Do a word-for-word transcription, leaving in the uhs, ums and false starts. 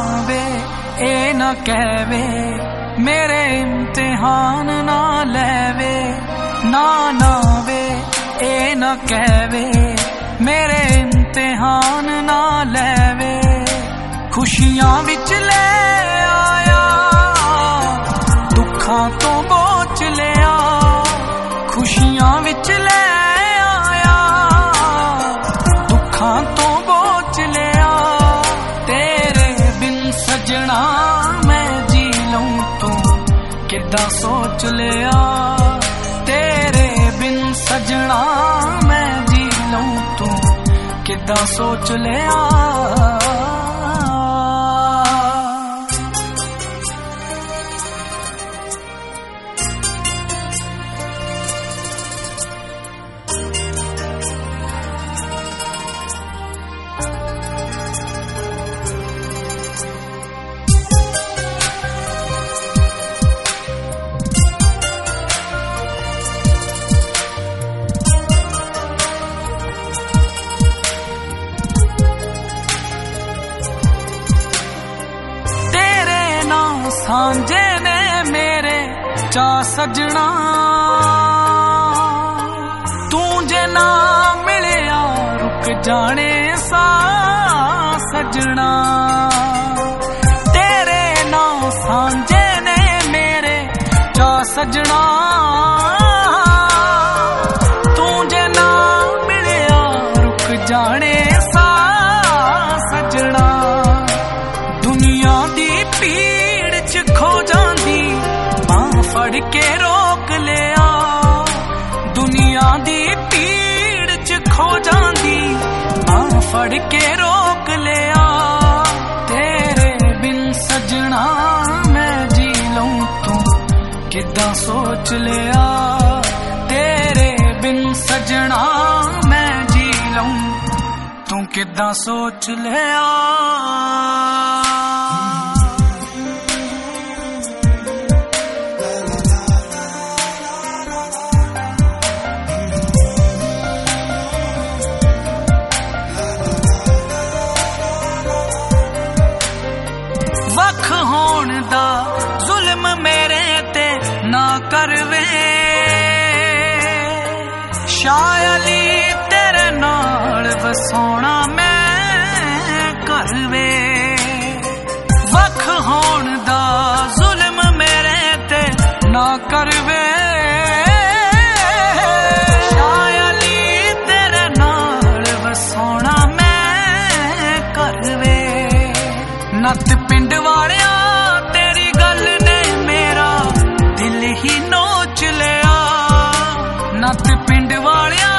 वे ए ना कहवे मेरे इम्तिहान ना लेवे ना ना वे ए ना कहवे मेरे इम्तिहान ना लेवे खुशियां विच ले आया दुखां तो बोझ लिया खुशियां विच ले आया दुखां तो बोझ लिया तेरे बिन सजना मैं जी लूं तू किद्दां सोच लिया तेरे बिन सजना मैं जी लूं तू किद्दां सोच लिया सांझे ने मेरे चा सजना तू जे ना मिलिया रुक जाने सा सजना तेरे ना सांझे ने मेरे चा सजना तू जे ना मिलिया रुक जाने सा सजना दुनिया दी पीड़ खो जांदी मां फड़ के रोक लिया दुनिया दी पीड़ च खो जांदी मां फड़ के रोक लिया तेरे बिन सजना मैं जी लूं तू किद्दां सोच लिया तेरे बिन सजना मैं जी लूं तू किद्दां सोच लिया वख होण दा जुल्म मेरे ते ना करवे शायली तेरे नाल वसोना मैं करवे वख होण दा जुल्म मेरे ते ना करवे शायली तेरे नाल वसोना मैं करवे नत पिंड वालिया तेरी गल ने मेरा दिल ही नोच लिया नत पिंड वालिया